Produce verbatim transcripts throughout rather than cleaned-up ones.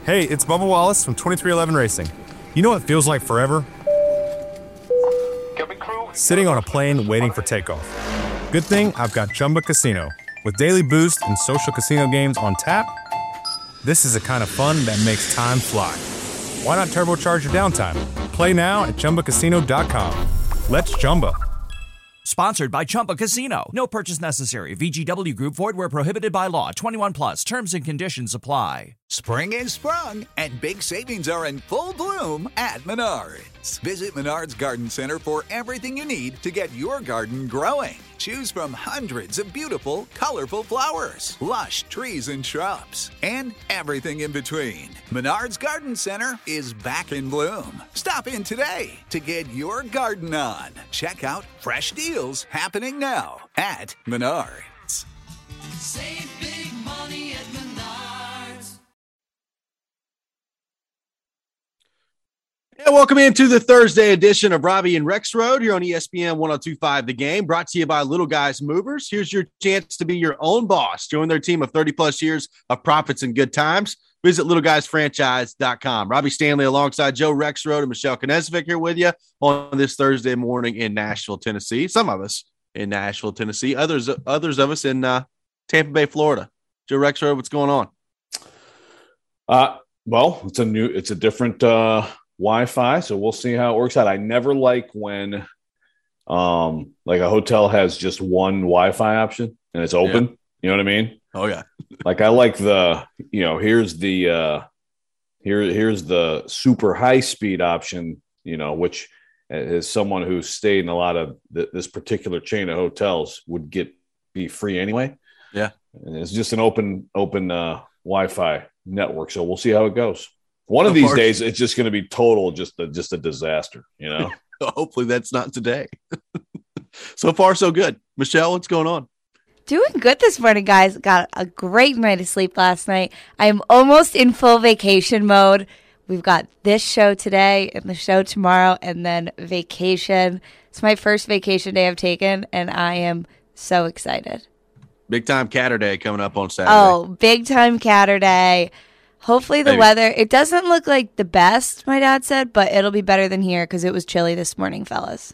Hey, it's Bubba Wallace from twenty-three eleven Racing. You know what feels like forever? Sitting on a plane waiting for takeoff. Good thing I've got Chumba Casino. With daily boost and social casino games on tap, this is the kind of fun that makes time fly. Why not turbocharge your downtime? Play now at Chumba Casino dot com. Let's Chumba. Sponsored by Chumba Casino. No purchase necessary. V G W Group. Void where prohibited by law. twenty-one plus. Terms and conditions apply. Spring is sprung, and big savings are in full bloom at Menards. Visit Menards Garden Center for everything you need to get your garden growing. Choose from hundreds of beautiful, colorful flowers, lush trees and shrubs, and everything in between. Menards Garden Center is back in bloom. Stop in today to get your garden on. Check out fresh deals happening now at Menards. Save big money at Menards. And welcome into the Thursday edition of Robbie and Rex Road here on E S P N one oh two point five The Game, brought to you by Little Guys Movers. Here's your chance to be your own boss. Join their team of thirty plus years of profits and good times. Visit little guys franchise dot com. Robbie Stanley alongside Joe Rexrode and Michelle Knezvik here with you on this Thursday morning in Nashville, Tennessee. Some of us in Nashville, Tennessee. Others others of us in uh, Tampa Bay, Florida. Joe Rexrode, what's going on? Uh, well, it's a new, it's a different uh, Wi-Fi, so we'll see how it works out. I never like when um, like a hotel has just one Wi-Fi option and it's open. Yeah. You know what I mean? Oh yeah. Like I like the, you know, here's the uh, here here's the super high speed option. You know, which as someone who's stayed in a lot of th- this particular chain of hotels would get be free anyway. Yeah, and it's just an open open uh, Wi-Fi network, so we'll see how it goes. One of so these far, days, it's just going to be total, just a, just a disaster, you know. Hopefully, that's not today. So far, so good. Michelle, what's going on? Doing good this morning, guys. Got a great night of sleep last night. I am almost in full vacation mode. We've got this show today and the show tomorrow, and then vacation. It's my first vacation day I've taken, and I am so excited. Big time Catter Day coming up on Saturday. Oh, big time Catter Day. Hopefully the Maybe. weather, it doesn't look like the best, my dad said, but it'll be better than here because it was chilly this morning, fellas.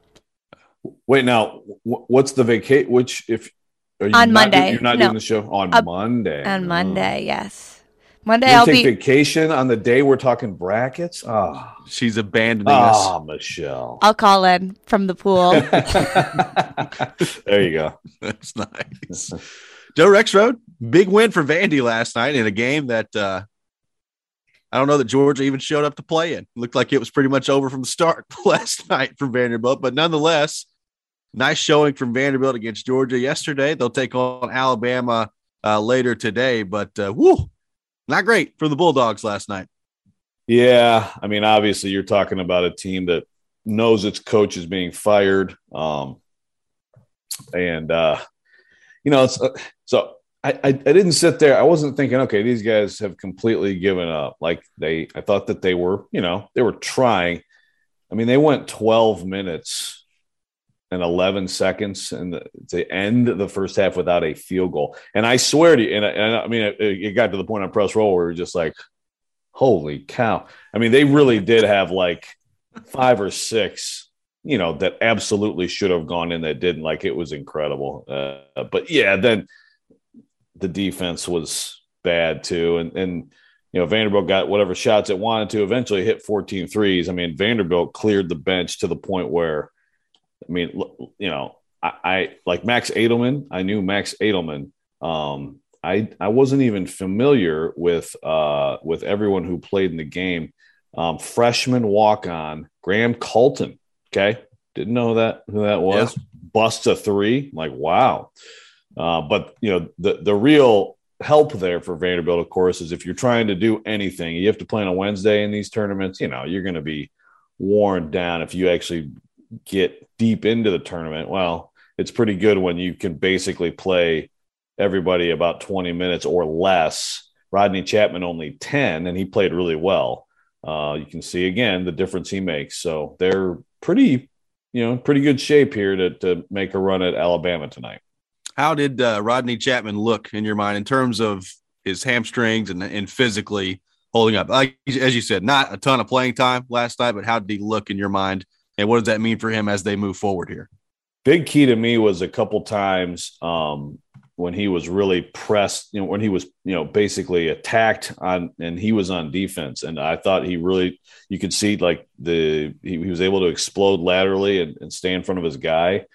Wait, now, what's the vacate? Which, if are you on not Monday, do, you're not no. doing the show on uh, Monday. On oh. Monday, yes. Monday, you I'll take be vacation on the day we're talking brackets. Oh, she's abandoning oh, us. Michelle. I'll call in from the pool. There you go. That's nice. Joe Rexrode, big win for Vandy last night in a game that uh, I don't know that Georgia even showed up to play in. It looked like it was pretty much over from the start last night for Vanderbilt, but nonetheless, nice showing from Vanderbilt against Georgia yesterday. They'll take on Alabama uh, later today, but uh, whoo, not great for the Bulldogs last night. Yeah, I mean, obviously, you're talking about a team that knows its coach is being fired, um, and uh, you know, it's, uh, so I, I I didn't sit there. I wasn't thinking, okay, these guys have completely given up. Like they, I thought that they were, you know, they were trying. I mean, they went twelve minutes and eleven seconds and the, to end the first half without a field goal. And I swear to you, and, and I mean, it, it got to the point on press roll where we were just like, holy cow. I mean, they really did have like five or six, you know, that absolutely should have gone in that didn't. Like, it was incredible. Uh, but yeah, then the defense was bad too. And, and, you know, Vanderbilt got whatever shots it wanted to, eventually hit fourteen threes. I mean, Vanderbilt cleared the bench to the point where, I mean, you know, I, I like Max Edelman. I knew Max Edelman. Um, I I wasn't even familiar with uh, with everyone who played in the game. Um, freshman walk-on Graham Colton. Okay, didn't know that who that was. Yeah. Busts a three. Like, wow. Uh, but you know, the the real help there for Vanderbilt, of course, is if you're trying to do anything, you have to play on a Wednesday in these tournaments. You know, you're going to be worn down if you actually get deep into the tournament. Well, it's pretty good when you can basically play everybody about twenty minutes or less. Rodney Chapman only ten, and he played really well. Uh, you can see again the difference he makes. So they're pretty, you know, pretty good shape here to to make a run at Alabama tonight. How did uh, Rodney Chapman look in your mind in terms of his hamstrings and, and physically holding up? Like as you said, not a ton of playing time last night, but how did he look in your mind? And what does that mean for him as they move forward here? Big key to me was a couple times um, when he was really pressed, you know, when he was, you know, basically attacked on, and he was on defense. And I thought he really, you could see like the, he, he was able to explode laterally and, and stay in front of his guy.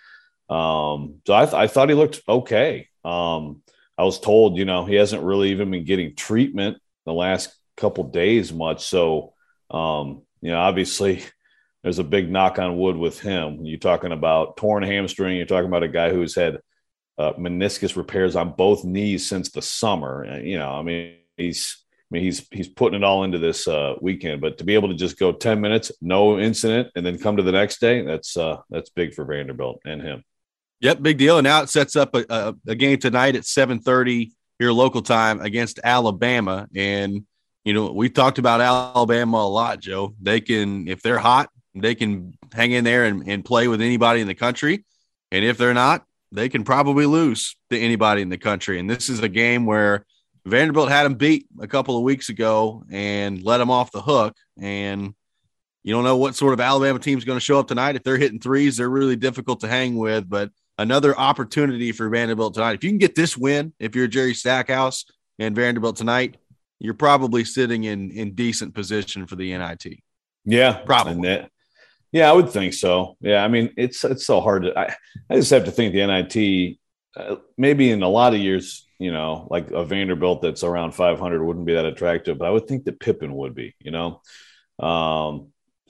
Um, so I, th- I thought he looked okay. Um, I was told, you know, he hasn't really even been getting treatment the last couple days much. So, um, you know, obviously there's a big knock on wood with him. You're talking about torn hamstring. You're talking about a guy who's had uh, meniscus repairs on both knees since the summer. And, you know, I mean, he's, I mean, he's, he's putting it all into this uh, weekend, but to be able to just go ten minutes, no incident, and then come to the next day, that's, uh, that's big for Vanderbilt and him. Yep, big deal. And now it sets up a, a, a game tonight at seven thirty here local time against Alabama. And, you know, we talked about Alabama a lot, Joe. They can, if they're hot, they can hang in there and, and play with anybody in the country. And if they're not, they can probably lose to anybody in the country. And this is a game where Vanderbilt had them beat a couple of weeks ago and let them off the hook. And you don't know what sort of Alabama team is going to show up tonight. If they're hitting threes, they're really difficult to hang with. But another opportunity for Vanderbilt tonight. If you can get this win, if you're Jerry Stackhouse and Vanderbilt tonight, you're probably sitting in, in decent position for the N I T. Yeah, probably. That, yeah, I would think so. Yeah, I mean, it's it's so hard to. I, I just have to think the N I T, uh, maybe in a lot of years, you know, like a Vanderbilt that's around five hundred wouldn't be that attractive, but I would think that Pippen would be, you know. Um,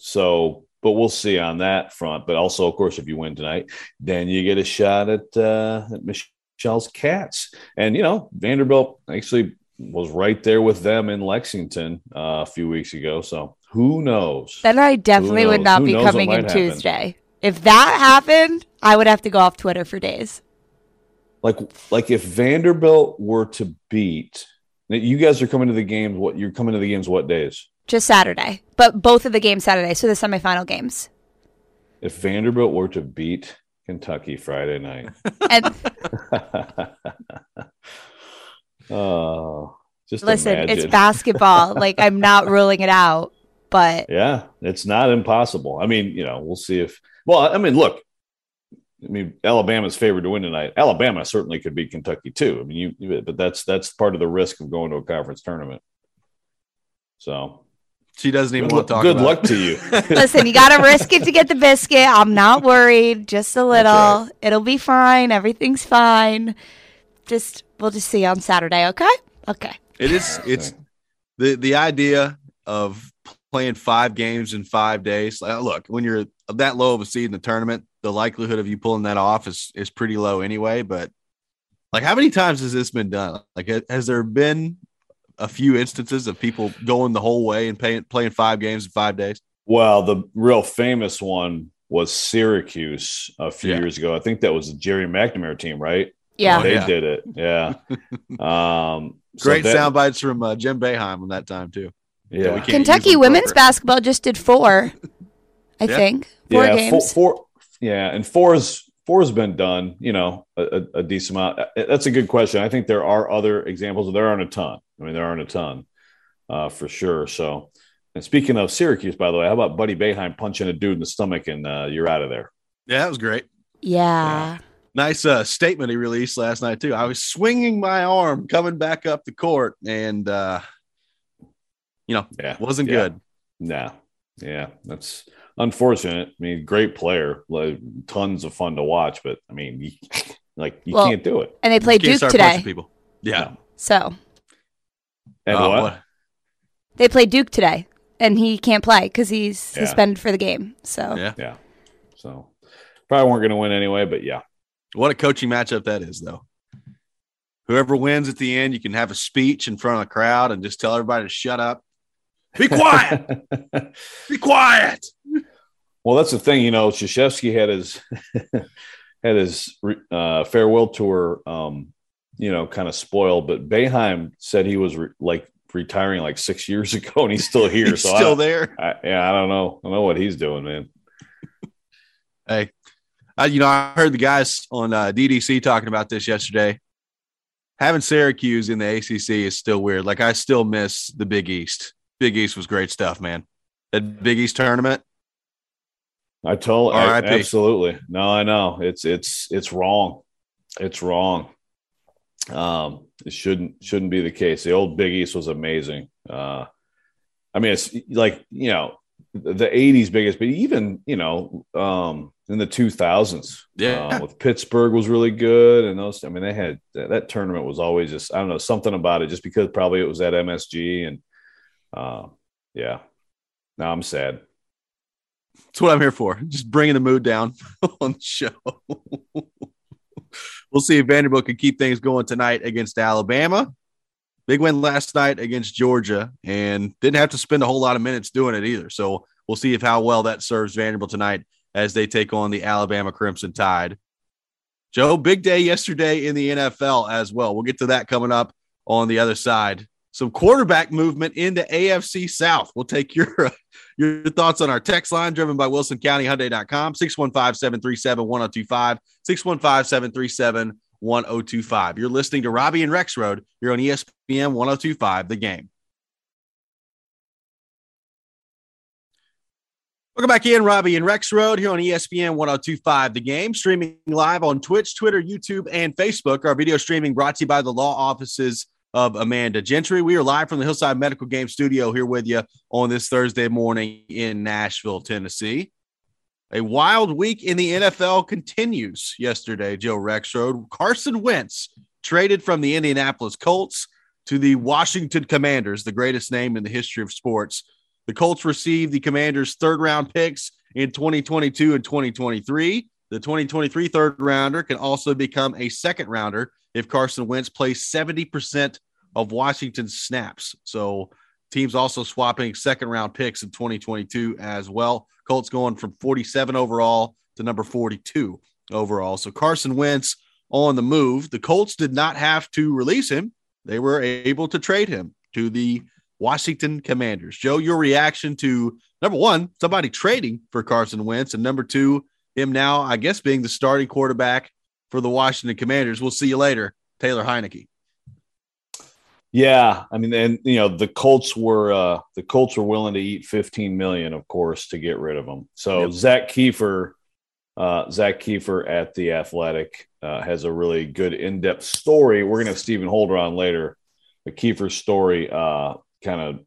so. But we'll see on that front. But also, of course, if you win tonight, then you get a shot at, uh, at Michelle's Cats. And, you know, Vanderbilt actually was right there with them in Lexington uh, a few weeks ago. So who knows? Then I definitely would not who be coming in happen? Tuesday. If that happened, I would have to go off Twitter for days. Like, like if Vanderbilt were to beat – you guys are coming to the games. What you're coming to the games what days? Just Saturday, but both of the games Saturday, so the semifinal games. If Vanderbilt were to beat Kentucky Friday night. And oh, just listen, imagine. It's basketball. Like, I'm not ruling it out, but yeah, it's not impossible. I mean, you know, we'll see if. Well, I mean, look. I mean, Alabama's favored to win tonight. Alabama certainly could beat Kentucky too. I mean, you, but that's that's part of the risk of going to a conference tournament. So. She doesn't even good, want to talk good about luck it. to you. Listen, you got to risk it to get the biscuit. I'm not worried. Just a little. Right. It'll be fine. Everything's fine. Just we'll just see on Saturday, okay? Okay. It is it's the the idea of playing five games in five days. Look, when you're that low of a seed in the tournament, the likelihood of you pulling that off is is pretty low anyway, but like how many times has this been done? Like has there been a few instances of people going the whole way and paying, playing five games in five days? Well, the real famous one was Syracuse a few yeah. years ago. I think that was the Jerry McNamara team, right? Yeah. They yeah. did it. Yeah. um, Great so that, sound bites from uh, Jim Boeheim on that time, too. Yeah. Kentucky women's basketball just did four, I yeah. think. Four yeah, games. Four, four, yeah, and four's four's been done, you know, a, a decent amount. That's a good question. I think there are other examples. There aren't a ton. I mean, there aren't a ton uh, for sure. So, and speaking of Syracuse, by the way, how about Buddy Boeheim punching a dude in the stomach and uh, you're out of there? Yeah, that was great. Yeah. yeah. Nice uh, statement he released last night, too. I was swinging my arm coming back up the court and, uh, you know, yeah. wasn't yeah. good. No. Yeah, that's unfortunate. I mean, great player, like, tons of fun to watch, but I mean, you, like you well, can't do it. And they played Duke today. People. Yeah. No. So. And uh, what? what? They played Duke today, and he can't play because he's yeah. suspended for the game. So. Yeah. Yeah. So probably weren't going to win anyway, but yeah. What a coaching matchup that is, though. Whoever wins at the end, you can have a speech in front of the crowd and just tell everybody to shut up. Be quiet. Be quiet. Well, that's the thing, you know. Krzyzewski had his had his uh, farewell tour, um, you know, kind of spoiled. But Boeheim said he was re- like retiring like six years ago, and he's still here. he's so still I, there. I, yeah, I don't know. I don't know what he's doing, man. Hey, I, you know, I heard the guys on uh, D D C talking about this yesterday. Having Syracuse in the A C C is still weird. Like I still miss the Big East. Big East was great stuff, man. That Big East tournament. I told I, R I P absolutely. No, I know. It's it's it's wrong. It's wrong. Um, it shouldn't shouldn't be the case. The old Big East was amazing. Uh, I mean, it's like, you know, the eighties biggest, but even, you know, um, in the two thousands, yeah, uh, with Pittsburgh was really good. And those, I mean, they had that, that tournament was always just, I don't know, something about it, just because probably it was at M S G. And uh, yeah, now I'm sad. That's what I'm here for. Just bringing the mood down on the show. We'll see if Vanderbilt can keep things going tonight against Alabama. Big win last night against Georgia, and didn't have to spend a whole lot of minutes doing it either. So we'll see if how well that serves Vanderbilt tonight as they take on the Alabama Crimson Tide. Joe, big day yesterday in the N F L as well. We'll get to that coming up on the other side. Some quarterback movement in the A F C South. We'll take your your thoughts on our text line driven by Wilson County Hyundai dot com, six one five, seven three seven, one oh two five, six one five, seven three seven, one oh two five. You're listening to Robbie and Rexroad. You're on E S P N one oh two five, The Game. Welcome back in, Robbie and Rexroad here on E S P N one oh two five, The Game. Streaming live on Twitch, Twitter, YouTube, and Facebook. Our video streaming brought to you by the law offices of Amanda Gentry. We are live from the Hillside Medical Game Studio here with you on this Thursday morning in Nashville, Tennessee. A wild week in the N F L continues yesterday, Joe Rexroad. Carson Wentz traded from the Indianapolis Colts to the Washington Commanders, the greatest name in the history of sports. The Colts received the Commanders' third-round picks in twenty twenty-two and twenty twenty-three. The twenty twenty-three third-rounder can also become a second-rounder if Carson Wentz plays seventy percent of Washington's snaps. So teams also swapping second-round picks in twenty twenty-two as well. Colts going from forty-seven overall to number forty-two overall. So Carson Wentz on the move. The Colts did not have to release him. They were able to trade him to the Washington Commanders. Joe, your reaction to, number one, somebody trading for Carson Wentz, and number two, him now, I guess, being the starting quarterback for the Washington Commanders. We'll see you later, Taylor Heineke. Yeah, I mean, and you know, the Colts were uh, the Colts were willing to eat fifteen million dollars, of course, to get rid of him. So yep. Zach Kiefer, uh, Zach Kiefer at The Athletic uh, has a really good in-depth story. We're gonna have Stephen Holder on later. The Kiefer story, uh, kind of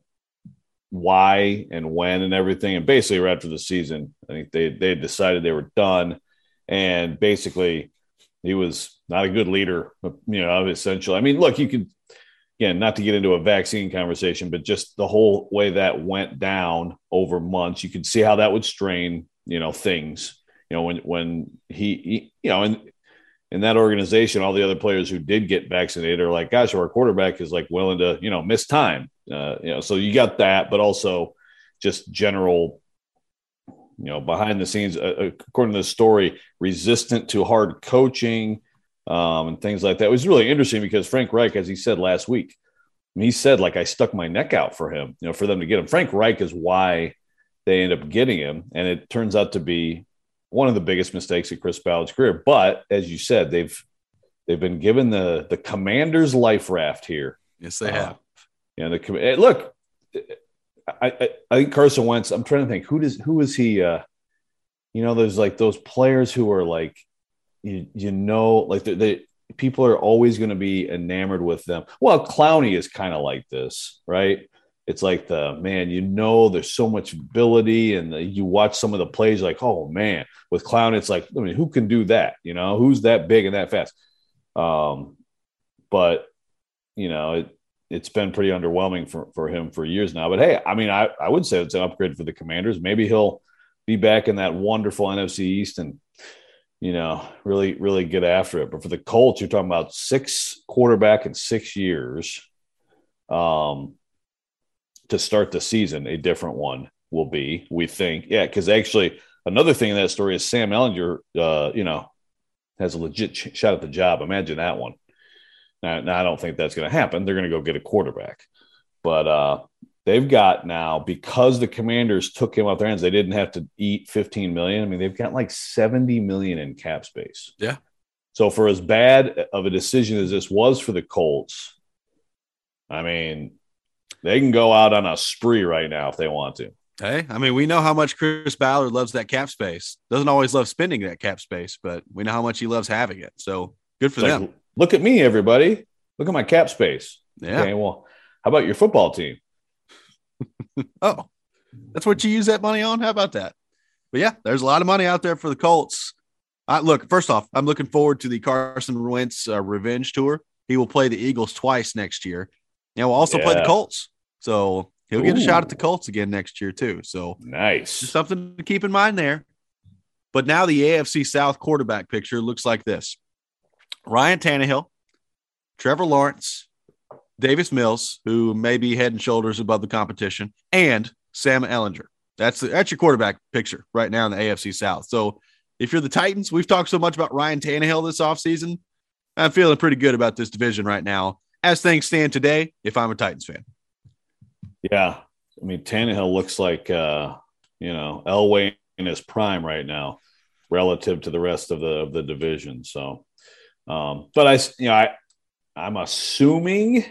why and when and everything, and basically right after the season, I think they they decided they were done, and basically he was not a good leader. You know, essentially. I mean, look, you could. Again, not to get into a vaccine conversation, but just the whole way that went down over months, you could see how that would strain, you know, things, you know, when, when he, he you know, in, in that organization, all the other players who did get vaccinated are like, gosh, our quarterback is like willing to, you know, miss time, uh, you know, so you got that, but also just general, you know, behind the scenes, uh, according to the story, resistant to hard coaching, Um, and things like that. It was really interesting because Frank Reich, as he said last week, he said, like, I stuck my neck out for him, you know, for them to get him. Frank Reich is why they end up getting him. And it turns out to be one of the biggest mistakes of Chris Ballard's career. But as you said, they've, they've been given the, the Commanders life raft here. Yes, they have. Uh, and the, look, I, I, I think Carson Wentz, I'm trying to think who does, who is he, uh, you know, there's like those players who are like, You, you know, like the, the people are always going to be enamored with them. Well, Clowney is kind of like this, right? It's like the man, you know, there's so much ability, and the, you watch some of the plays, like, oh man, with Clowney, it's like, I mean, who can do that? You know, who's that big and that fast? Um, but you know, it it's been pretty underwhelming for for him for years now. But hey, I mean, I I would say it's an upgrade for the Commanders. Maybe he'll be back in that wonderful N F C East and, you know, really, really get after it. But for the Colts, you're talking about six quarterback in six years um, to start the season. A different one will be, we think. Yeah, because actually another thing in that story is Sam Ehlinger, uh, you know, has a legit ch- shot at the job. Imagine that one. Now, now I don't think that's going to happen. They're going to go get a quarterback. But uh, they've got now, because the Commanders took him off their hands, they didn't have to eat fifteen million dollars. I mean, they've got like seventy million dollars in cap space. Yeah. So for as bad of a decision as this was for the Colts, I mean, They can go out on a spree right now if they want to. Hey, I mean, we know how much Chris Ballard loves that cap space. Doesn't always love spending that cap space, but we know how much he loves having it. So good for It's them. like, look at me, everybody. Look at my cap space. Yeah. Okay, well, how about your football team? Oh, that's what you use that money on? How about that? But yeah, there's a lot of money out there for the Colts. I, look, first off, I'm looking forward to the Carson Wentz uh, revenge tour. He will play the Eagles twice next year. And we'll also play the Yeah. Colts. So he'll get a Ooh. shot at the Colts again next year too. So Nice. just something to keep in mind there. But now the A F C South quarterback picture looks like this. Ryan Tannehill, Trevor Lawrence, Davis Mills, who may be head and shoulders above the competition, and Sam Ehlinger. That's the, that's your quarterback picture right now in the A F C South. So if you're the Titans, we've talked so much about Ryan Tannehill this offseason. I'm feeling pretty good about this division right now. As things stand today, if I'm a Titans fan. Yeah. I mean, Tannehill looks like, uh, you know, Elway in his prime right now relative to the rest of the, of the division. So, um, but I, you know, I, I'm assuming,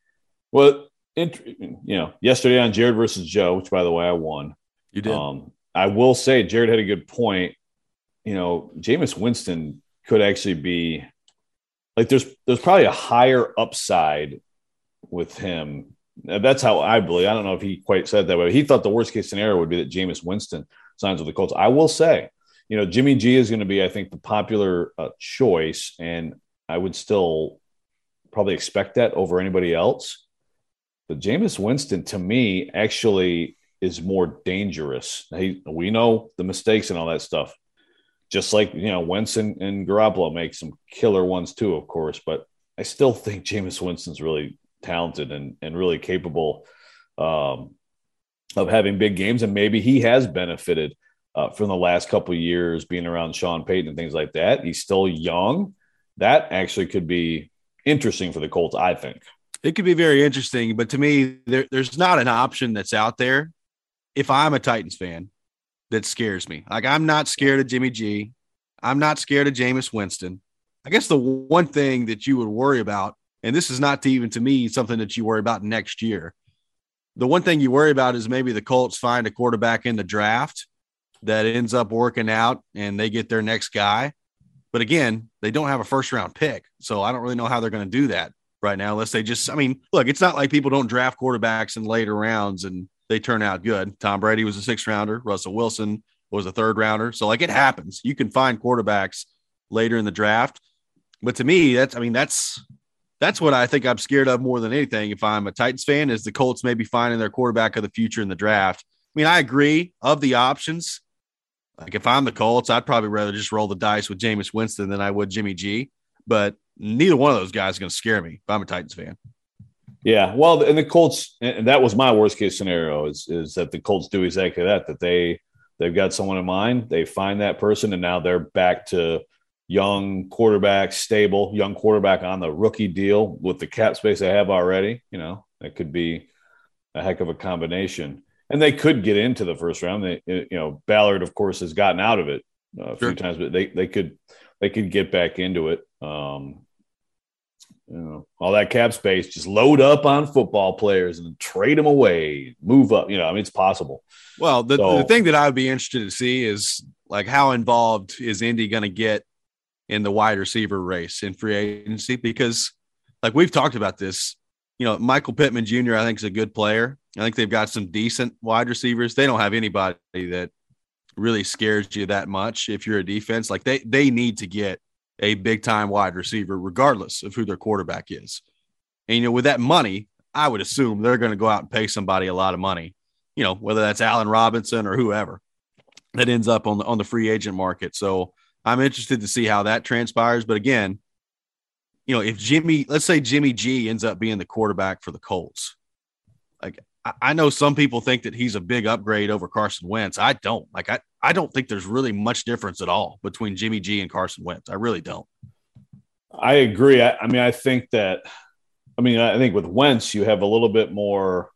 well, int- you know, yesterday on Jared versus Joe, which by the way, I won. You did. Um, I will say Jared had a good point. You know, Jameis Winston could actually be like, there's, there's probably a higher upside with him. That's how I believe. I don't know if he quite said that way. He thought the worst case scenario would be that Jameis Winston signs with the Colts. I will say, you know, Jimmy G is going to be, I think, the popular uh, choice, and I would still probably expect that over anybody else. But Jameis Winston, to me, actually is more dangerous. He, we know the mistakes and all that stuff. Just like, you know, Wentz and, and Garoppolo make some killer ones too, of course. But I still think Jameis Winston's really talented and, and really capable um, of having big games. And maybe he has benefited uh, from the last couple of years being around Sean Payton and things like that. He's still young. That actually could be interesting for the Colts, I think. It could be very interesting, but to me, there, there's not an option that's out there. If I'm a Titans fan, that scares me. Like, I'm not scared of Jimmy G. I'm not scared of Jameis Winston. I guess the one thing that you would worry about, and this is not to even to me something that you worry about next year. The one thing you worry about is maybe the Colts find a quarterback in the draft that ends up working out and they get their next guy. But again, they don't have a first round pick. So I don't really know how they're going to do that right now, unless they just, I mean, look, it's not like people don't draft quarterbacks in later rounds and they turn out good. Tom Brady was a sixth rounder. Russell Wilson was a third rounder. So like, it happens. You can find quarterbacks later in the draft. But to me, that's, I mean, that's, that's what I think I'm scared of more than anything. If I'm a Titans fan, is the Colts maybe finding their quarterback of the future in the draft. I mean, I agree of the options. Like, if I'm the Colts, I'd probably rather just roll the dice with Jameis Winston than I would Jimmy G. But neither one of those guys is going to scare me if I'm a Titans fan. Yeah, well, and the Colts, and that was my worst case scenario, is is that the Colts do exactly that, that they, they've got someone in mind, they find that person, and now they're back to young quarterback, stable, young quarterback on the rookie deal with the cap space they have already. You know, that could be a heck of a combination. And they could get into the first round. They, you know, Ballard, of course, has gotten out of it a few Sure. times, but they, they could they could get back into it. Um, you know, all that cap space, just load up on football players and trade them away, move up. You know, I mean, it's possible. Well, the, So- the thing that I would be interested to see is, like, how involved is Indy going to get in the wide receiver race in free agency? Because, like, we've talked about this, you know, Michael Pittman Junior, I think, is a good player. I think they've got some decent wide receivers. They don't have anybody that really scares you that much if you're a defense. Like, they they need to get a big-time wide receiver regardless of who their quarterback is. And, you know, with that money, I would assume they're going to go out and pay somebody a lot of money, you know, whether that's Allen Robinson or whoever that ends up on the on the free agent market. So I'm interested to see how that transpires. But again, you know, if Jimmy, let's say Jimmy G ends up being the quarterback for the Colts, like, I, I know some people think that he's a big upgrade over Carson Wentz. I don't. Like, I, I don't think there's really much difference at all between Jimmy G and Carson Wentz. I really don't. I agree. I, I mean, I think that, I mean, I think with Wentz, you have a little bit more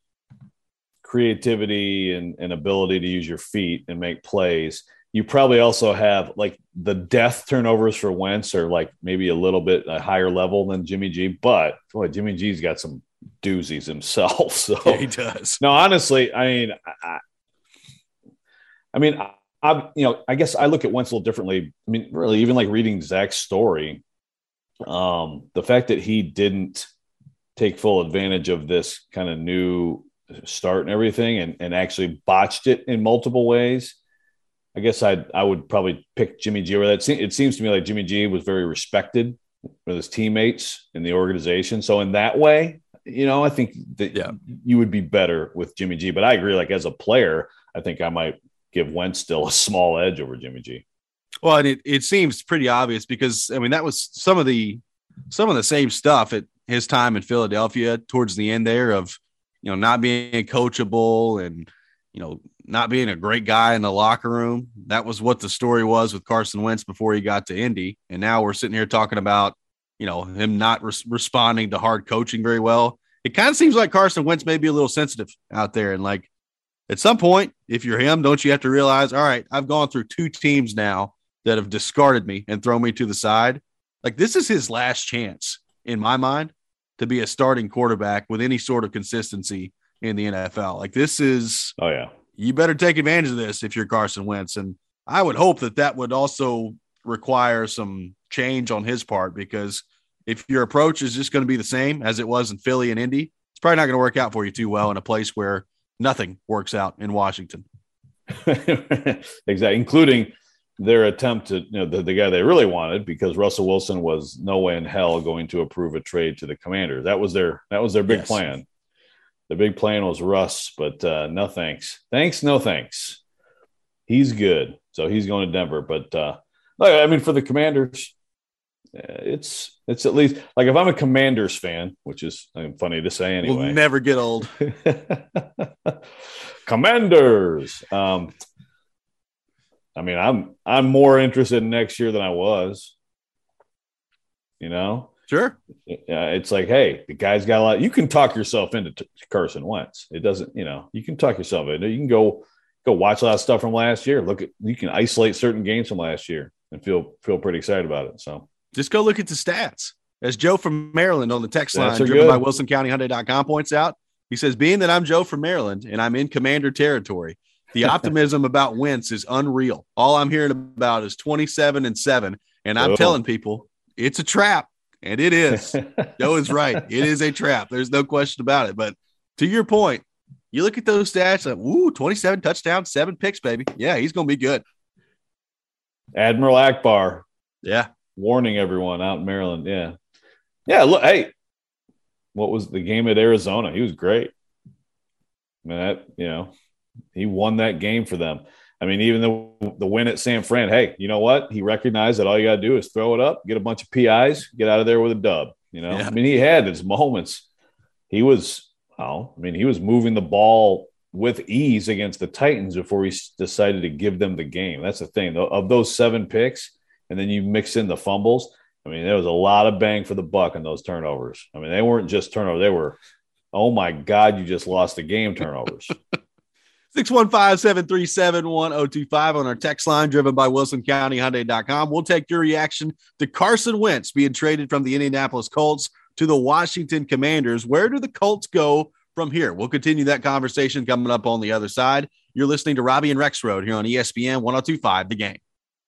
creativity and, and ability to use your feet and make plays. You probably also have, like, the death turnovers for Wentz are like maybe a little bit a higher level than Jimmy G, but boy, Jimmy G's got some doozies himself. So Yeah, he does. No, honestly, I mean, I, I mean, I, I, you know, I guess I look at Wentz a little differently. I mean, really, even like reading Zach's story, um, the fact that he didn't take full advantage of this kind of new start and everything, and, and actually botched it in multiple ways. I guess I I would probably pick Jimmy G over that. It seems to me like Jimmy G was very respected with his teammates in the organization. So in that way, you know, I think that yeah. you would be better with Jimmy G. But I agree, like as a player, I think I might give Wentz still a small edge over Jimmy G. Well, and it, it seems pretty obvious because, I mean, that was some of the some of the same stuff at his time in Philadelphia towards the end there of, you know, not being coachable and, you know, not being a great guy in the locker room. That was what the story was with Carson Wentz before he got to Indy. And now we're sitting here talking about, you know, him not res- responding to hard coaching very well. It kind of seems like Carson Wentz may be a little sensitive out there. And like at some point, if you're him, don't you have to realize, all right, I've gone through two teams now that have discarded me and thrown me to the side. Like this is his last chance in my mind to be a starting quarterback with any sort of consistency in the N F L. Like this is, oh yeah, you better take advantage of this if you're Carson Wentz. And I would hope that that would also require some change on his part, because if your approach is just going to be the same as it was in Philly and Indy, it's probably not going to work out for you too well in a place where nothing works out in Washington. Exactly. Including their attempt to, you know, the, the guy they really wanted, because Russell Wilson was no way in hell going to approve a trade to the Commanders. That was their, that was their big yes. plan. The big plan was Russ, but uh, no thanks. Thanks, no thanks. He's good. So he's going to Denver. But, uh, I mean, for the Commanders, it's it's at least, like if I'm a Commanders fan, which is I mean, funny to say anyway. We'll never get old. Commanders. Um, I mean, I'm I'm more interested in next year than I was. You know? Sure. Uh, it's like, hey, the guy's got a lot. You can talk yourself into t- Carson Wentz. It doesn't, you know, you can talk yourself into. You can go go watch a lot of stuff from last year. Look at, you can isolate certain games from last year and feel feel pretty excited about it. So just go look at the stats. As Joe from Maryland on the text line, driven good. by Wilson County Hyundai dot com, points out, he says, being that I'm Joe from Maryland and I'm in Commander territory, the optimism about Wentz is unreal. All I'm hearing about is twenty-seven and seven, and I'm oh. telling people it's a trap. And it is. Joe is right. It is a trap. There's no question about it. But to your point, you look at those stats, like, woo, twenty-seven touchdowns, seven picks, baby. Yeah, he's going to be good. Admiral Akbar. Yeah. Warning everyone out in Maryland. Yeah. Yeah, look, hey, what was the game at Arizona? He was great. I mean, that, you know, he won that game for them. I mean, even the, the win at San Fran, hey, you know what? He recognized that all you got to do is throw it up, get a bunch of P Is, get out of there with a dub. You know, yeah. I mean, he had his moments. He was, oh, I mean, he was moving the ball with ease against the Titans before he decided to give them the game. That's the thing. Of those seven picks, and then you mix in the fumbles, I mean, there was a lot of bang for the buck on those turnovers. I mean, they weren't just turnovers. They were, oh, my God, you just lost the game turnovers. six one five, seven three seven, one zero two five on our text line, driven by Wilson County Hyundai dot com. We'll take your reaction to Carson Wentz being traded from the Indianapolis Colts to the Washington Commanders. Where do the Colts go from here? We'll continue that conversation coming up on the other side. You're listening to Robbie and Rexroad here on E S P N one oh two point five The Game.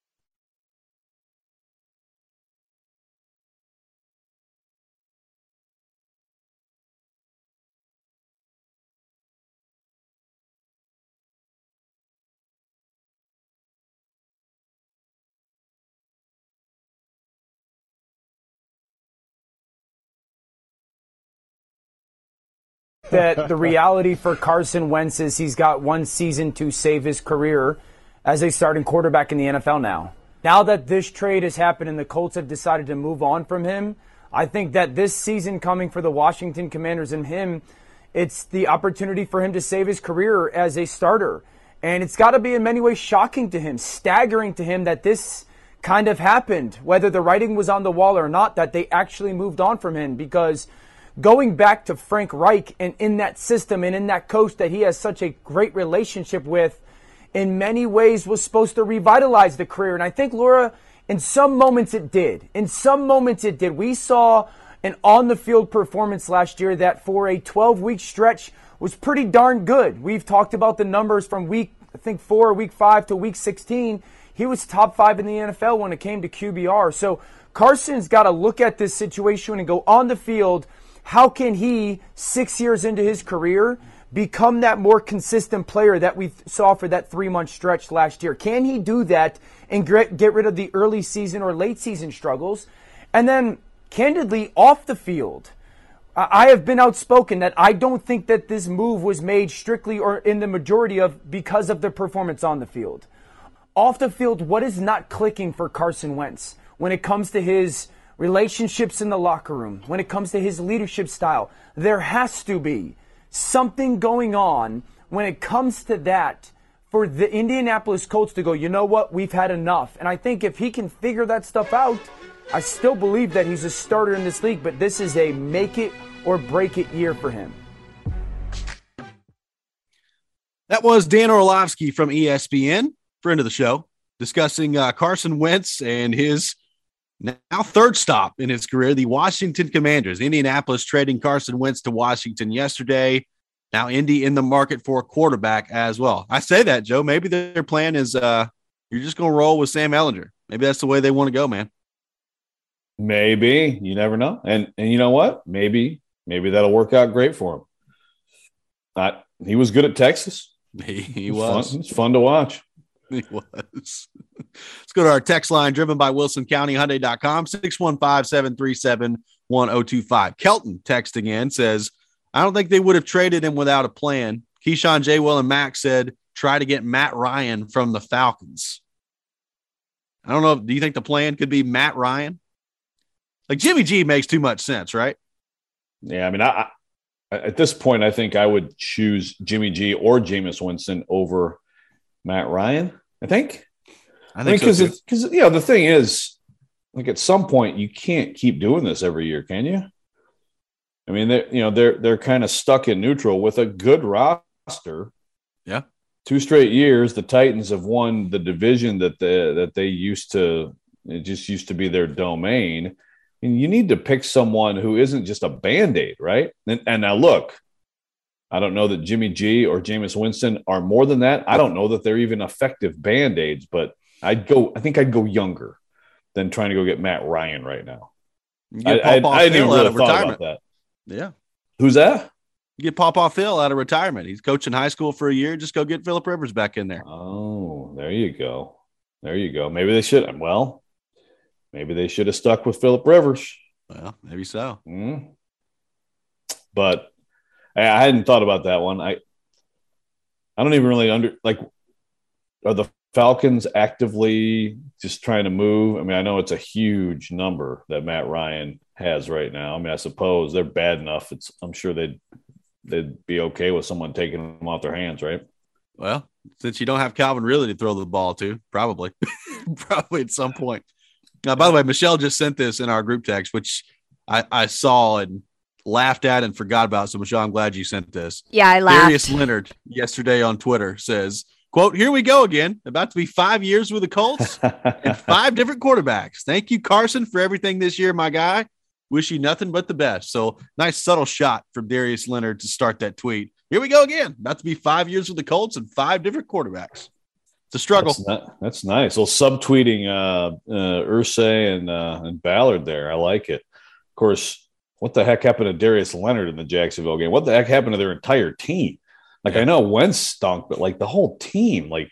That the reality for Carson Wentz is he's got one season to save his career as a starting quarterback in the N F L now. Now that this trade has happened and the Colts have decided to move on from him, I think that this season coming for the Washington Commanders and him, it's the opportunity for him to save his career as a starter. And it's got to be in many ways shocking to him, staggering to him that this kind of happened, whether the writing was on the wall or not, that they actually moved on from him, because going back to Frank Reich and in that system and in that coach that he has such a great relationship with, in many ways was supposed to revitalize the career. And I think, Laura, in some moments it did. In some moments it did. We saw an on-the-field performance last year that for a twelve-week stretch was pretty darn good. We've talked about the numbers from week, I think, four, week five to week sixteen. He was top five in the N F L when it came to Q B R. So Carson's got to look at this situation and go on the field. How can he, six years into his career, become that more consistent player that we saw for that three-month stretch last year? Can he do that and get rid of the early season or late season struggles? And then, candidly, off the field, I have been outspoken that I don't think that this move was made strictly or in the majority of because of the performance on the field. Off the field, what is not clicking for Carson Wentz when it comes to his relationships in the locker room, when it comes to his leadership style? There has to be something going on when it comes to that for the Indianapolis Colts to go, you know what, we've had enough. And I think if he can figure that stuff out, I still believe that he's a starter in this league, but this is a make it or break it year for him. That was Dan Orlovsky from E S P N, friend of the show, discussing uh, Carson Wentz and his now third stop in his career, the Washington Commanders. Indianapolis trading Carson Wentz to Washington yesterday. Now Indy in the market for a quarterback as well. I say that, Joe. Maybe their plan is uh, you're just going to roll with Sam Ehlinger. Maybe that's the way they want to go, man. Maybe. You never know. And and you know what? Maybe maybe that'll work out great for him. I, he was good at Texas. He, he it was. was. Fun. It's fun to watch. He was. Let's go to our text line driven by Wilson County Hyundai dot com, six one five, seven three seven, one oh two five. Kelton texting in says, I don't think they would have traded him without a plan. Keyshawn, J. Will, and Max said, try to get Matt Ryan from the Falcons. I don't know. Do you think the plan could be Matt Ryan? Like Jimmy G makes too much sense, right? Yeah, I mean, I, I at this point, I think I would choose Jimmy G or Jameis Winston over Matt Ryan. I think. I think because I mean, so because you know the thing is, like at some point you can't keep doing this every year, can you? I mean, they you know they're they're kind of stuck in neutral with a good roster. Yeah, two straight years the Titans have won the division that they that they used to. It just used to be their domain. And you need to pick someone who isn't just a Band-Aid, right? And, and now look, I don't know that Jimmy G or Jameis Winston are more than that. I don't know that they're even effective Band-Aids, but I'd go, I think I'd go younger than trying to go get Matt Ryan right now. I, I, I didn't even really thought retirement. about that. Yeah. Who's that? You get Pawpaw Phil out of retirement. He's coaching high school for a year. Just go get Phillip Rivers back in there. Oh, there you go. There you go. Maybe they should. Well, maybe they should have stuck with Phillip Rivers. Well, maybe so. Mm. But I hadn't thought about that one. I I don't even really under like are the Falcons actively just trying to move? I mean, I know it's a huge number that Matt Ryan has right now. I mean, I suppose they're bad enough. It's I'm sure they'd they'd be okay with someone taking them off their hands, right? Well, since you don't have Calvin Ridley to throw the ball to, probably, probably at some point. Now, by the way, Michelle just sent this in our group text, which I, I saw and laughed at and forgot about. So, Michelle, I'm glad you sent this. Yeah, I laughed. Darius Leonard yesterday on Twitter says, quote, here we go again. About to be five years with the Colts and five different quarterbacks. Thank you, Carson, for everything this year, my guy. Wish you nothing but the best. So, nice subtle shot from Darius Leonard to start that tweet. Here we go again. About to be five years with the Colts and five different quarterbacks. It's a struggle. That's, not, that's nice. Well, subtweeting uh, uh, Irsay and, uh, and Ballard there. I like it. Of course, what the heck happened to Darius Leonard in the Jacksonville game? What the heck happened to their entire team? Like, yeah. I know Wentz stunk, but, like, the whole team, like,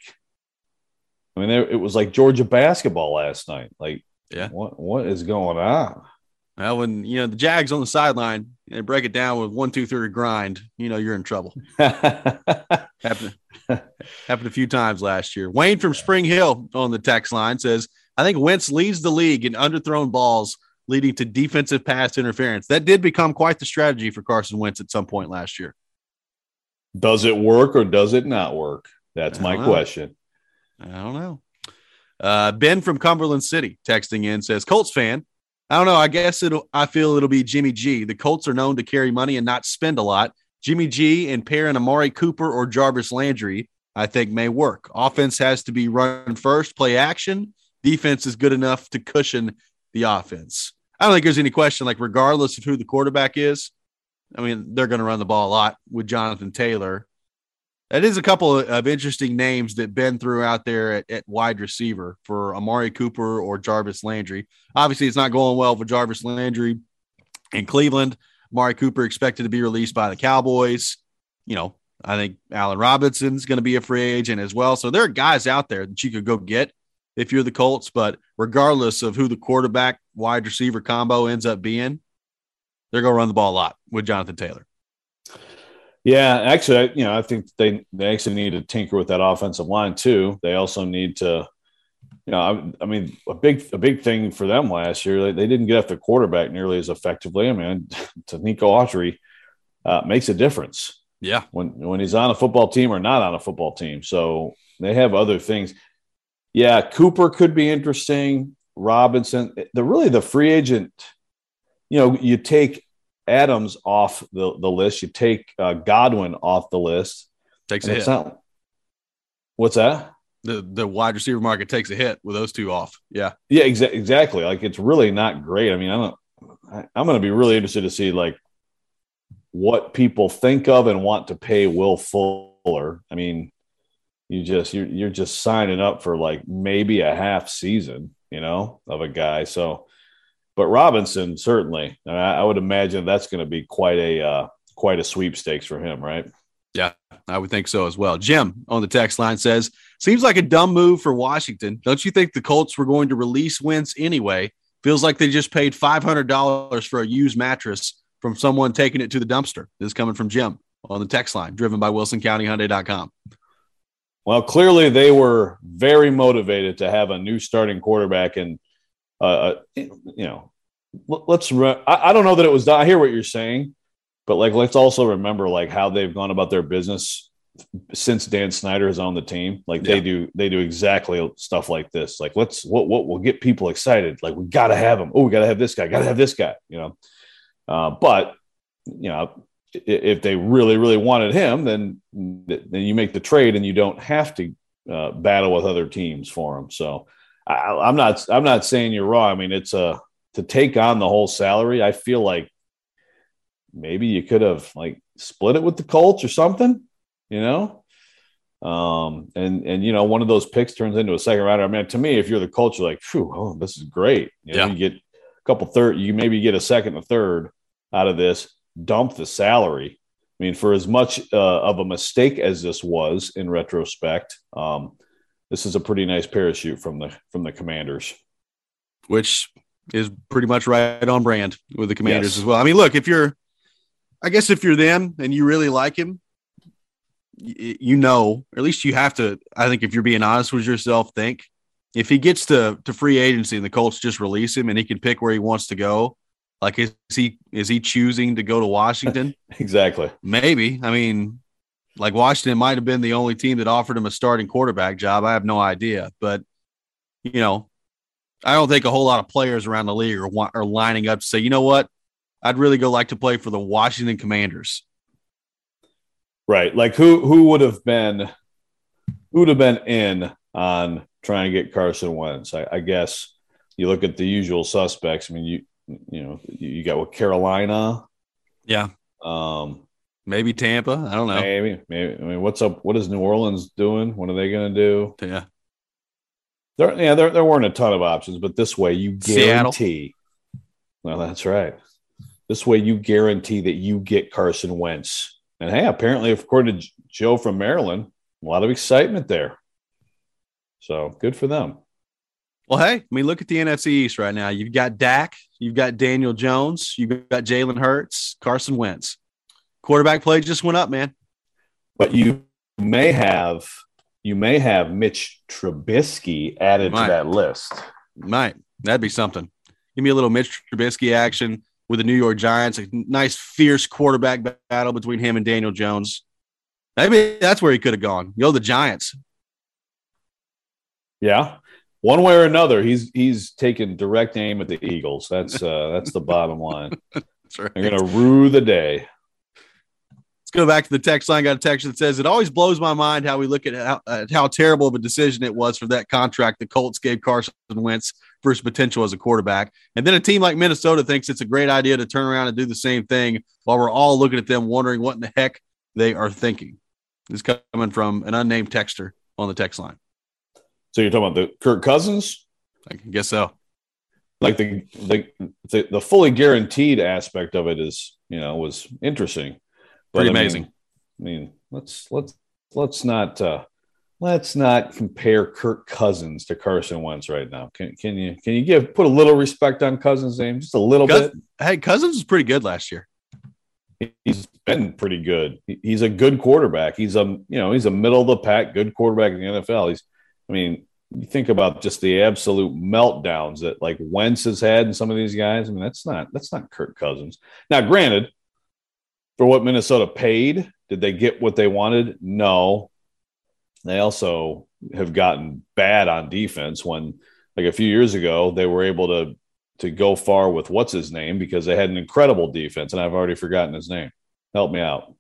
I mean, it was like Georgia basketball last night. Like, yeah, what what is going on? Well, when, you know, the Jags on the sideline, they break it down with one, two, three grind, you know, you're in trouble. happened, happened a few times last year. Wayne from Spring Hill on the text line says, I think Wentz leads the league in underthrown balls leading to defensive pass interference. That did become quite the strategy for Carson Wentz at some point last year. Does it work or does it not work? That's my know. question. I don't know. Uh, Ben from Cumberland City texting in says, Colts fan, I don't know. I guess it'll, I feel it'll be Jimmy G. The Colts are known to carry money and not spend a lot. Jimmy G and pairing Amari Cooper or Jarvis Landry, I think may work. Offense has to be run first, play action. Defense is good enough to cushion the offense. I don't think there's any question, like, regardless of who the quarterback is, I mean, they're going to run the ball a lot with Jonathan Taylor. That is a couple of interesting names that Ben threw out there at, at wide receiver for Amari Cooper or Jarvis Landry. Obviously, it's not going well for Jarvis Landry in Cleveland. Amari Cooper expected to be released by the Cowboys. You know, I think Allen Robinson's going to be a free agent as well. So there are guys out there that you could go get if you're the Colts. But regardless of who the quarterback wide receiver combo ends up being, they're going to run the ball a lot with Jonathan Taylor. Yeah, actually, I, you know, I think they, they actually need to tinker with that offensive line too. They also need to, you know, I, I mean, a big a big thing for them last year, they, they didn't get after quarterback nearly as effectively. I mean, to Nico Autry uh, makes a difference. Yeah, when when he's on a football team or not on a football team. So they have other things. Yeah, Cooper could be interesting. Robinson, the really the free agent. You know, you take Adams off the, the list. You take uh, Godwin off the list. Takes a hit. Not, what's that? The the wide receiver market takes a hit with those two off. Yeah. Yeah, exa- exactly. Like, it's really not great. I mean, I don't, I, I'm going to be really interested to see, like, what people think of and want to pay Will Fuller. I mean, you just, you're, you're just signing up for, like, maybe a half season, you know, of a guy. So, but Robinson, certainly, I, I would imagine that's going to be quite a uh, quite a sweepstakes for him, right? Yeah, I would think so as well. Jim on the text line says, seems like a dumb move for Washington. Don't you think the Colts were going to release Wentz anyway? Feels like they just paid five hundred dollars for a used mattress from someone taking it to the dumpster. This is coming from Jim on the text line, driven by Wilson County Hyundai dot com. Well, clearly they were very motivated to have a new starting quarterback and, Uh, you know, let's. Re- I, I don't know that it was. I hear what you're saying, but like, let's also remember like how they've gone about their business since Dan Snyder is on the team. Like they yeah. do, they do exactly stuff like this. Like, let's what what will get people excited. Like, we got to have him. Oh, we got to have this guy. Got to have this guy. You know, uh, but you know, if they really really wanted him, then then you make the trade and you don't have to uh, battle with other teams for him. So. I, I'm not. I'm not saying you're wrong. I mean, it's a to take on the whole salary. I feel like maybe you could have like split it with the Colts or something, you know. Um, and and you know, one of those picks turns into a second rounder. I mean, to me, if you're the Colts, you're like, phew, oh, this is great. You know, yeah. You get a couple third. You maybe get a second, a third out of this. Dump the salary. I mean, for as much uh, of a mistake as this was in retrospect. Um, This is a pretty nice parachute from the from the Commanders, which is pretty much right on brand with the Commanders yes. as well. I mean, look, if you're, I guess if you're them and you really like him, you, you know, or at least you have to. I think if you're being honest with yourself, think if he gets to to free agency and the Colts just release him and he can pick where he wants to go, like is he is he choosing to go to Washington? Exactly. Maybe. I mean. Like Washington might have been the only team that offered him a starting quarterback job. I have no idea. But, you know, I don't think a whole lot of players around the league are, are lining up to say, you know what, I'd really go like to play for the Washington Commanders. Right. Like who who would have been who would have been in on trying to get Carson Wentz? I, I guess you look at the usual suspects. I mean, you you know, you got what, Carolina. Yeah. Um Maybe Tampa. I don't know. Maybe, maybe. I mean, what's up? What is New Orleans doing? What are they going to do? Yeah. There, yeah, there, there weren't a ton of options, but this way you guarantee. Seattle. Well, that's right. This way you guarantee that you get Carson Wentz. And hey, apparently, according to Joe from Maryland, a lot of excitement there. So good for them. Well, hey, I mean, look at the N F C East right now. You've got Dak, you've got Daniel Jones, you've got Jalen Hurts, Carson Wentz. Quarterback play just went up, man. But you may have you may have Mitch Trubisky added to that list. Might. That'd be something. Give me a little Mitch Trubisky action with the New York Giants. A nice, fierce quarterback battle between him and Daniel Jones. Maybe that's where he could have gone. Yo, the Giants. Yeah. One way or another, he's he's taking direct aim at the Eagles. That's uh, that's the bottom line. That's right. They're going to rue the day. go back to the text line. Got a text that says, it always blows my mind how we look at how, uh, how terrible of a decision it was for that contract the Colts gave Carson Wentz for his potential as a quarterback. And then a team like Minnesota thinks it's a great idea to turn around and do the same thing while we're all looking at them wondering what in the heck they are thinking. This is coming from an unnamed texter on the text line. So you're talking about the Kirk Cousins? I guess so. Like the, the the the fully guaranteed aspect of it is, you know, was interesting. But Pretty I mean, amazing. I mean, let's let's let's not uh, let's not compare Kirk Cousins to Carson Wentz right now. Can can you can you give put a little respect on Cousins' name, just a little Cous- bit? Hey, Cousins was pretty good last year. He's been pretty good. He's a good quarterback. He's a you know he's a middle of the pack good quarterback in the N F L. He's I mean. You think about just the absolute meltdowns that like Wentz has had and some of these guys. I mean, that's not that's not Kirk Cousins. Now, granted, for what Minnesota paid, did they get what they wanted? No. They also have gotten bad on defense when, like a few years ago, they were able to to go far with what's his name because they had an incredible defense, and I've already forgotten his name. Help me out.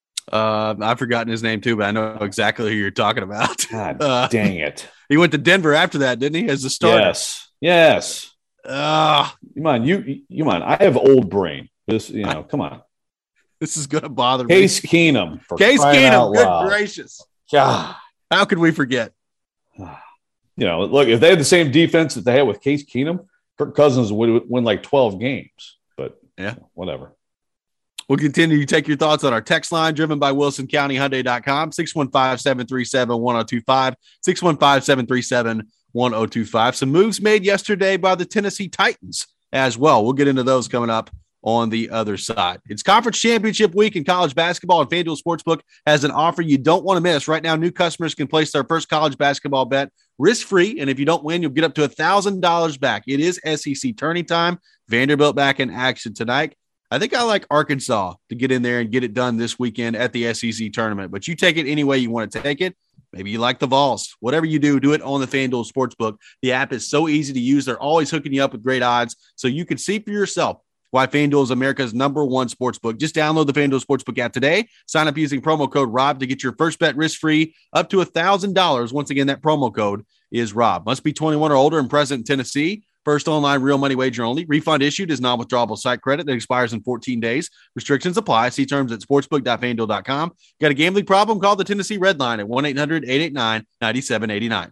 Uh, I've forgotten his name too, but I know exactly who you're talking about. God uh, dang it. He went to Denver after that, didn't he? As a starter. Yes. Yes. Uh, Come on. You, you mind. I have old brain. This, you know, come on. This is going to bother Case me. Keenum. For Case crying out Keenum. Good loud. gracious. God. How could we forget? You know, look, if they had the same defense that they had with Case Keenum, Kirk Cousins would win like twelve games. But yeah, whatever. We'll continue to take your thoughts on our text line driven by Wilson County Hyundai dot com, six one five, seven three seven, one oh two five, six one five, seven three seven, one oh two five. Some moves made yesterday by the Tennessee Titans as well. We'll get into those coming up on the other side. It's conference championship week in college basketball, and FanDuel Sportsbook has an offer you don't want to miss. Right now, new customers can place their first college basketball bet risk-free, and if you don't win, you'll get up to one thousand dollars back. It is S E C tourney time. Vanderbilt back in action tonight. I think I like Arkansas to get in there and get it done this weekend at the S E C tournament, but you take it any way you want to take it. Maybe you like the Vols. Whatever you do, do it on the FanDuel Sportsbook. The app is so easy to use. They're always hooking you up with great odds, so you can see for yourself why FanDuel is America's number one sportsbook. Just download the FanDuel Sportsbook app today. Sign up using promo code ROB to get your first bet risk-free up to one thousand dollars. Once again, that promo code is ROB. Must be twenty-one or older and present in Tennessee. First online real money wager only. Refund issued is non-withdrawable site credit that expires in fourteen days. Restrictions apply. See terms at sportsbook dot fan duel dot com. Got a gambling problem? Call the Tennessee Red Line at one eight hundred, eight eight nine, nine seven eight nine.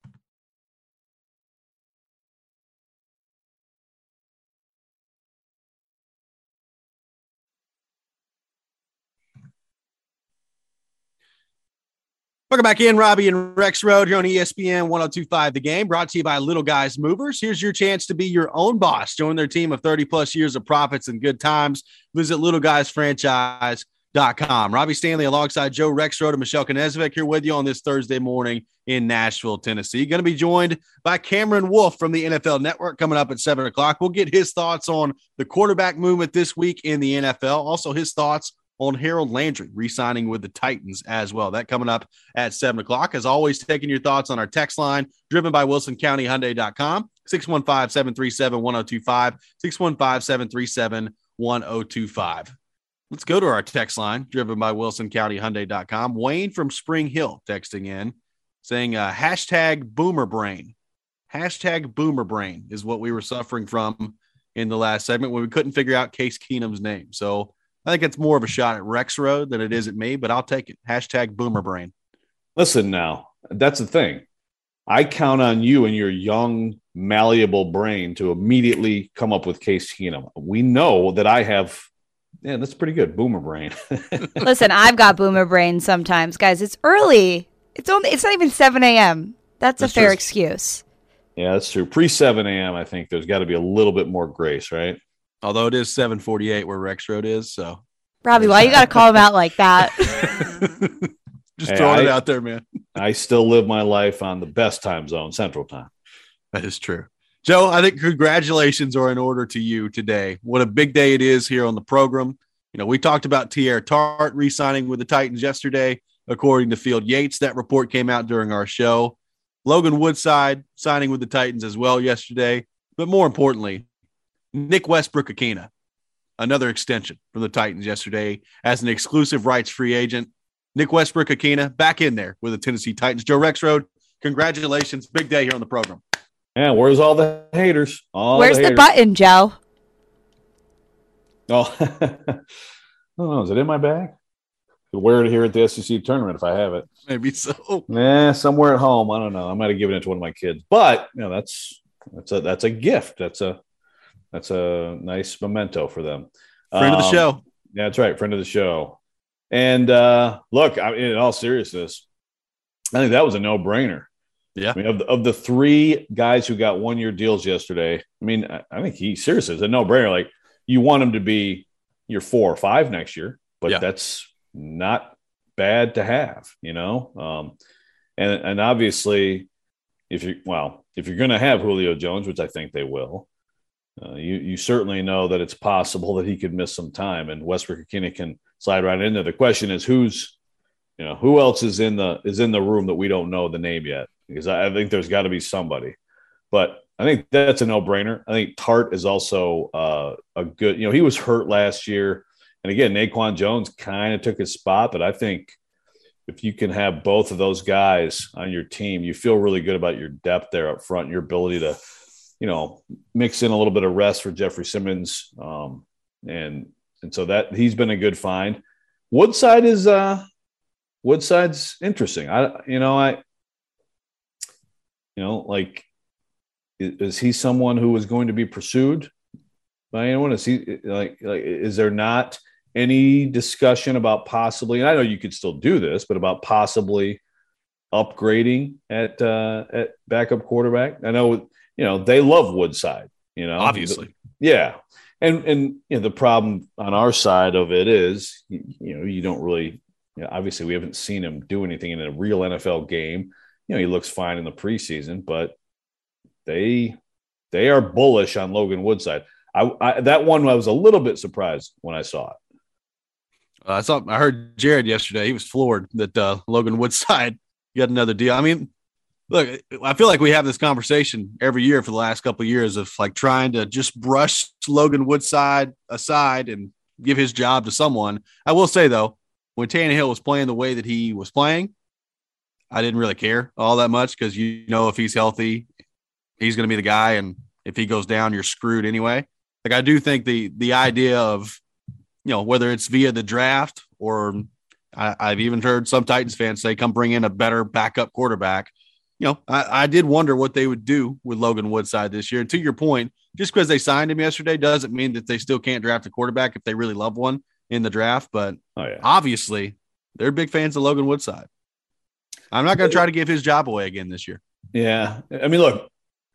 Welcome back in, Robbie and Rex Road here on E S P N ten twenty-five The Game, brought to you by Little Guys Movers. Here's your chance to be your own boss. Join their team of thirty plus years of profits and good times. Visit little guys franchise dot com. Robbie Stanley alongside Joe Rexrode and Michelle Knezvik here with you on this Thursday morning in Nashville, Tennessee. Going to be joined by Cameron Wolf from the N F L Network coming up at seven o'clock. We'll get his thoughts on the quarterback movement this week in the N F L. Also his thoughts on Harold Landry re-signing with the Titans as well. That coming up at seven o'clock. As always, taking your thoughts on our text line, driven by Wilson County Hyundai dot com, six one five, seven three seven, one oh two five, six one five, seven three seven, one oh two five. Let's go to our text line, driven by Wilson County Hyundai dot com. Wayne from Spring Hill texting in, saying uh, hashtag boomer brain. Hashtag boomer brain is what we were suffering from in the last segment when we couldn't figure out Case Keenum's name. So I think it's more of a shot at Rex Road than it is at me, but I'll take it. Hashtag boomer brain. Listen now, that's the thing. I count on you and your young, malleable brain to immediately come up with Case Keenum. We know that I have, yeah, that's pretty good. Boomer brain. Listen, I've got boomer brain sometimes, guys. It's early. It's only, it's not even seven a.m. That's, that's a fair true. excuse. Yeah, that's true. Pre seven a.m., I think there's got to be a little bit more grace, right? Although it is seven forty-eight where Rex Road is, so. Robbie, why you got to call him out like that? Just hey, throwing I, it out there, man. I still live my life on the best time zone, Central Time. That is true. Joe, I think congratulations are in order to you today. What a big day it is here on the program. You know, we talked about Tierre Tart re-signing with the Titans yesterday, according to Field Yates. That report came out during our show. Logan Woodside signing with the Titans as well yesterday. But more importantly, Nick Westbrook-Akina another extension from the Titans yesterday as an exclusive rights free agent. Nick Westbrook-Ikhine back in there with the Tennessee Titans. Joe Rexrode, congratulations. Big day here on the program. Yeah, where's all the haters? All Where's the, the haters. button, Joe? Oh, I don't know. Is it in my bag? I'll wear it here at the S E C tournament if I have it. Maybe so. Yeah, somewhere at home. I don't know. I might have given it to one of my kids, but you know, that's that's a that's a gift. That's a that's a nice memento for them. Friend um, of the show. Yeah, that's right. Friend of the show. And uh, look, I mean, in all seriousness, I think that was a no-brainer. Yeah. I mean, of the, of the three guys who got one-year deals yesterday, I mean, I, I think he seriously is a no-brainer. Like, you want him to be your four or five next year, but yeah. that's not bad to have, you know? Um, and, and obviously, if you well, if you're going to have Julio Jones, which I think they will, uh, you you certainly know that it's possible that he could miss some time, and Westbrook-Ikhine can slide right in there. The question is, who's, you know, who else is in the is in the room that we don't know the name yet? Because I, I think there's got to be somebody. But I think that's a no-brainer. I think Tart is also uh, a good, you know, he was hurt last year. And again, Naquan Jones kind of took his spot, but I think if you can have both of those guys on your team, you feel really good about your depth there up front, your ability to, you know, mix in a little bit of rest for Jeffrey Simmons. Um, and and so that he's been a good find. Woodside is uh, Woodside's interesting. I you know, I you know, like is, is he someone who is going to be pursued by anyone? Is he like like is there not any discussion about possibly, and I know you could still do this, but about possibly upgrading at uh, at backup quarterback? I know, you know, they love Woodside, you know, obviously. Yeah. And, and, you know, the problem on our side of it is, you, you know, you don't really, you know, obviously we haven't seen him do anything in a real N F L game. You know, he looks fine in the preseason, but they, they are bullish on Logan Woodside. I, I that one I was a little bit surprised when I saw it. Uh, I saw. I heard Jared yesterday. He was floored that uh, Logan Woodside got another deal. I mean, look, I feel like we have this conversation every year for the last couple of years of like trying to just brush Logan Woodside aside and give his job to someone. I will say though, when Tannehill was playing the way that he was playing, I didn't really care all that much because you know if he's healthy, he's going to be the guy, and if he goes down, you're screwed anyway. Like I do think the the idea of, you know, whether it's via the draft or I, I've even heard some Titans fans say, come bring in a better backup quarterback. You know, I, I did wonder what they would do with Logan Woodside this year. And to your point, just because they signed him yesterday doesn't mean that they still can't draft a quarterback if they really love one in the draft. But oh, yeah. obviously, they're big fans of Logan Woodside. I'm not going to try to give his job away again this year. Yeah. I mean, look,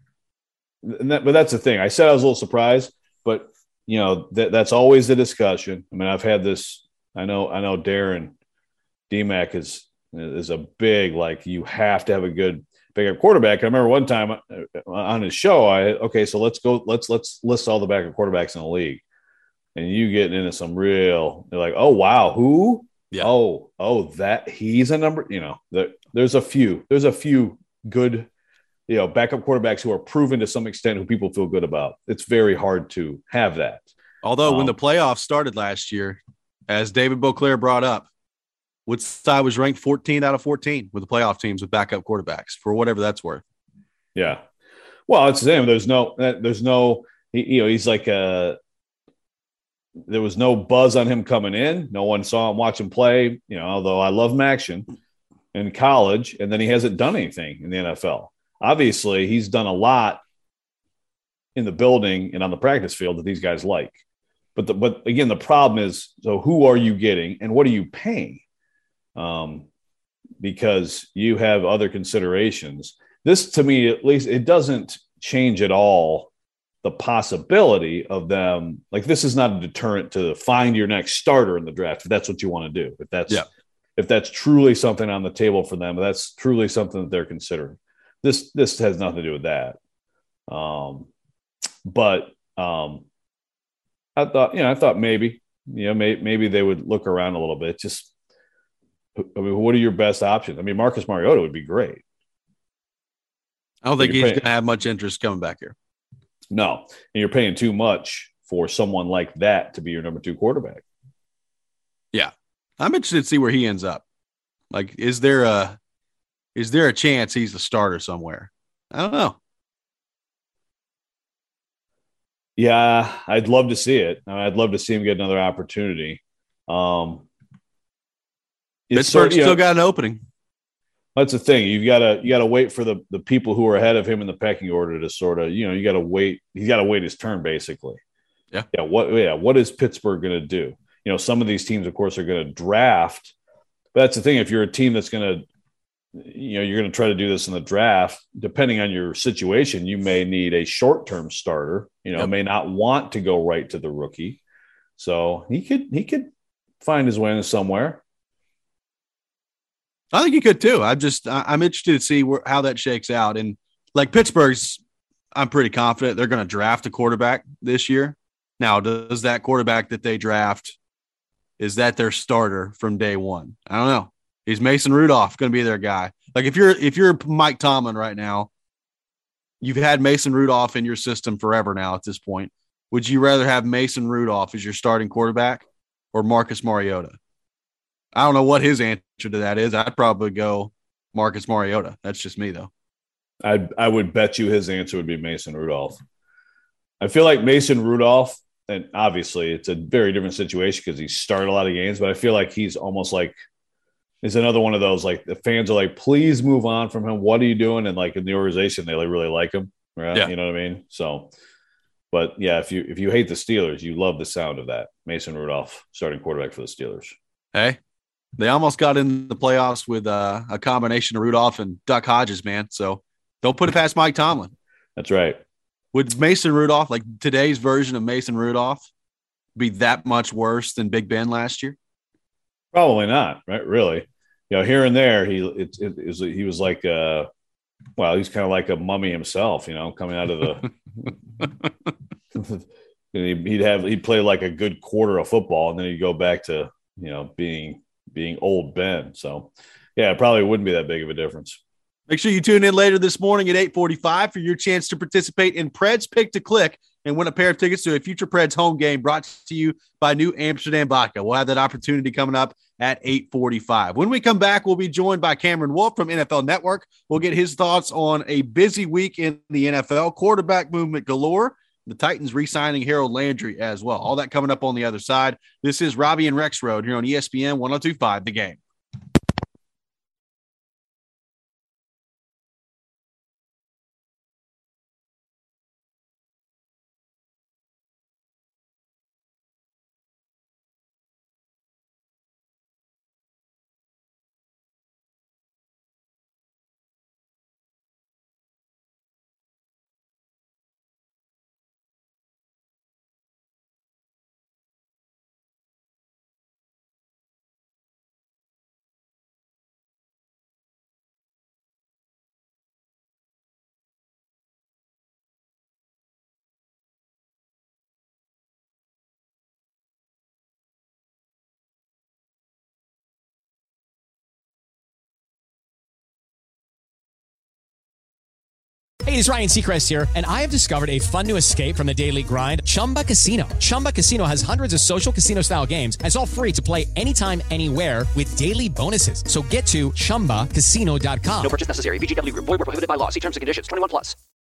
that, but that's the thing. I said I was a little surprised, but you know, that that's always the discussion. I mean, I've had this, I know, I know Darren D-Mac is, is a big, like, you have to have a good backup quarterback. I remember one time on his show, I, okay, so let's go, let's, let's list all the backup quarterbacks in the league. And you get into some real, they're like, oh, wow, who? Yeah. Oh, oh, that he's a number, you know, there, there's a few, there's a few good, you know, backup quarterbacks who are proven to some extent who people feel good about. It's very hard to have that. Although um, when the playoffs started last year, as David Beauclair brought up, Woodside was ranked fourteenth out of fourteen with the playoff teams with backup quarterbacks, for whatever that's worth. Yeah. Well, it's the same. There's no, there's no, you know, he's like a, there was no buzz on him coming in. No one saw him watch him play, you know, although I love Maction in college, and then he hasn't done anything in the N F L. Obviously, he's done a lot in the building and on the practice field that these guys like. But the, but again, the problem is, so who are you getting and what are you paying? Um, because you have other considerations. This, to me, at least, it doesn't change at all the possibility of them. Like, this is not a deterrent to find your next starter in the draft if that's what you want to do. If that's, yeah. if that's truly something on the table for them, that's truly something that they're considering. This this has nothing to do with that. Um, but um, I thought, you know, I thought maybe, you know, may, maybe they would look around a little bit. Just, I mean, what are your best options? I mean, Marcus Mariota would be great. I don't think he's going to have much interest coming back here. No, and you're paying too much for someone like that to be your number two quarterback. Yeah. I'm interested to see where he ends up. Like, is there a is there a chance he's the starter somewhere? I don't know. Yeah, I'd love to see it. I'd love to see him get another opportunity. Um, Pittsburgh's still got an opening. That's the thing. You've got to you got to wait for the the people who are ahead of him in the pecking order to sort of, you know, you got to wait. He's got to wait his turn, basically. Yeah. Yeah. What? Yeah. What is Pittsburgh going to do? You know, some of these teams, of course, are going to draft. But that's the thing. If you're a team that's going to, you know, you're going to try to do this in the draft, depending on your situation, you may need a short-term starter, you know, yep. may not want to go right to the rookie. So he could, he could find his way in somewhere. I think he could too. I'm just, I'm interested to see where, how that shakes out. And like Pittsburgh's, I'm pretty confident they're going to draft a quarterback this year. Now, does that quarterback that they draft, is that their starter from day one? I don't know. Is Mason Rudolph going to be their guy? Like if you're if you're Mike Tomlin right now, you've had Mason Rudolph in your system forever now at this point. Would you rather have Mason Rudolph as your starting quarterback or Marcus Mariota? I don't know what his answer to that is. I'd probably go Marcus Mariota. That's just me, though. I I would bet you his answer would be Mason Rudolph. I feel like Mason Rudolph, and obviously it's a very different situation because he started a lot of games, but I feel like he's almost like is another one of those, like the fans are like, please move on from him. What are you doing? And like in the organization, they like really like him. Right. Yeah. You know what I mean? So, but yeah, if you, if you hate the Steelers, you love the sound of that. Mason Rudolph, starting quarterback for the Steelers. Hey, they almost got in the playoffs with uh, a combination of Rudolph and Duck Hodges, man. So don't put it past Mike Tomlin. That's right. Would Mason Rudolph, like today's version of Mason Rudolph, be that much worse than Big Ben last year? Probably not, right? Really, you know, here and there, he it, it, it was he was like, uh, well, he's kind of like a mummy himself, you know, coming out of the. he'd have he'd play like a good quarter of football, and then he'd go back to you know being being old Ben. So, yeah, it probably wouldn't be that big of a difference. Make sure you tune in later this morning at eight forty-five for your chance to participate in Preds Pick to Click and win a pair of tickets to a future Preds home game brought to you by New Amsterdam Vodka. We'll have that opportunity coming up at eight forty-five. When we come back, we'll be joined by Cameron Wolf from N F L Network. We'll get his thoughts on a busy week in the N F L, quarterback movement galore, the Titans re-signing Harold Landry as well. All that coming up on the other side. This is Robbie and Rexroad here on E S P N one oh two point five The Game. Hey, it's Ryan Seacrest here, and I have discovered a fun new escape from the daily grind, Chumba Casino. Chumba Casino has hundreds of social casino-style games, and it's all free to play anytime, anywhere with daily bonuses. So get to Chumba Casino dot com. No purchase necessary. V G W Group. Void where prohibited by law. See terms and conditions. twenty-one plus.